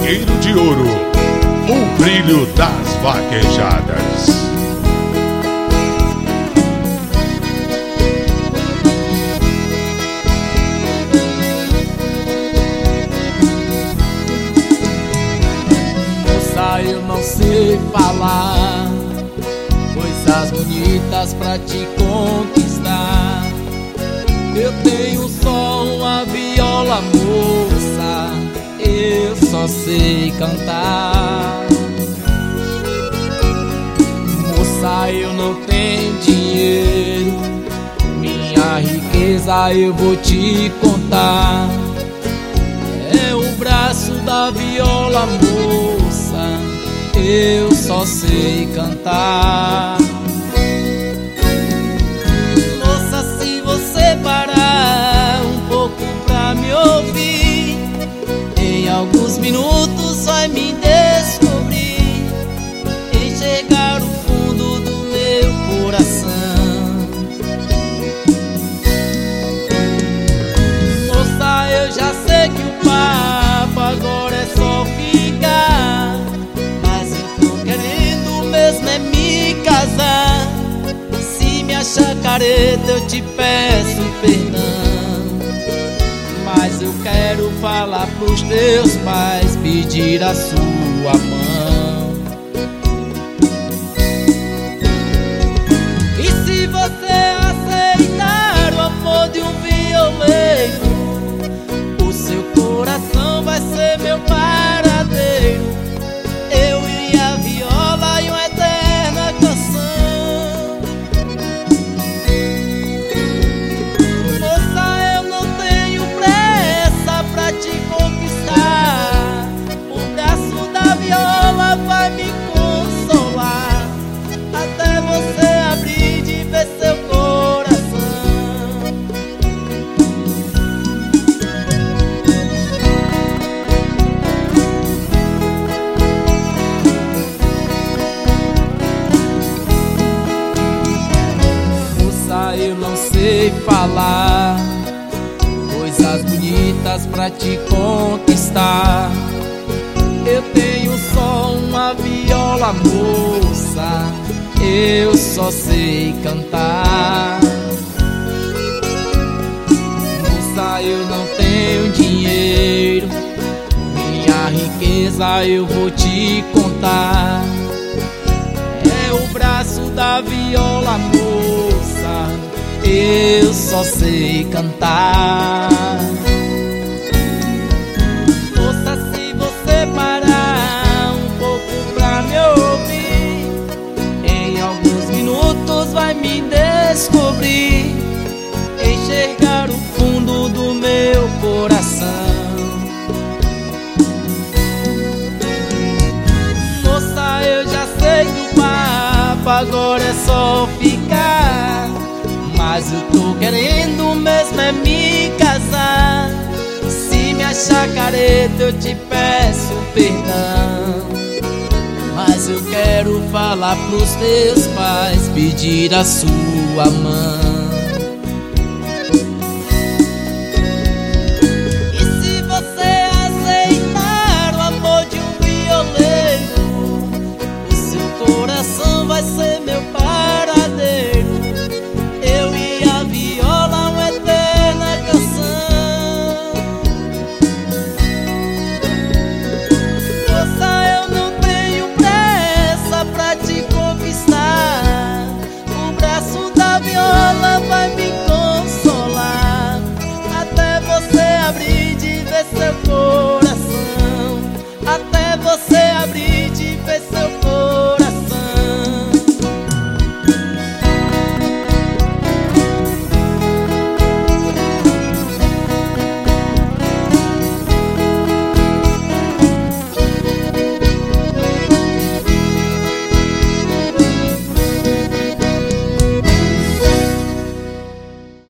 Pinheiro de Ouro, o brilho das vaquejadas. Moça, eu não sei falar coisas bonitas pra te conquistar. Eu tenho só uma viola, moça, eu só sei cantar. Moça, eu não tenho dinheiro, minha riqueza eu vou te contar. É o braço da viola, moça, eu só sei cantar. Moça, se você parar um pouco pra me ouvir, em alguns minutos vai me descobrir, enxergar o fundo do meu coração. Moça, eu já sei que o papo agora é só ficar, mas eu tô querendo mesmo é me casar. Se me achar careta eu te peço perdão, mas eu quero falar pros teus pais, pedir a sua mão. E se você aceitar o amor de um violeiro, o seu coração vai ser meu paradeiro. Eu e a viola e uma eterna canção. Moça, eu não tenho pressa pra te conquistar, o braço da viola vai me consolar, até você abrir de ver seu coração. Moça, eu não sei falar coisas bonitas pra te conquistar. Eu tenho só uma viola, moça, eu só sei cantar. Moça, eu não tenho dinheiro, minha riqueza eu vou te contar. É o braço da viola, moça, eu só sei cantar. Moça, se você parar um pouco pra me ouvir, em alguns minutos vai me descobrir, enxergar o fundo do meu coração. Moça, eu já sei que o papo agora é só ficar, mas eu tô querendo mesmo é me casar. Se me achar careta eu te peço perdão, mas eu quero falar pros teus pais, pedir a sua mão.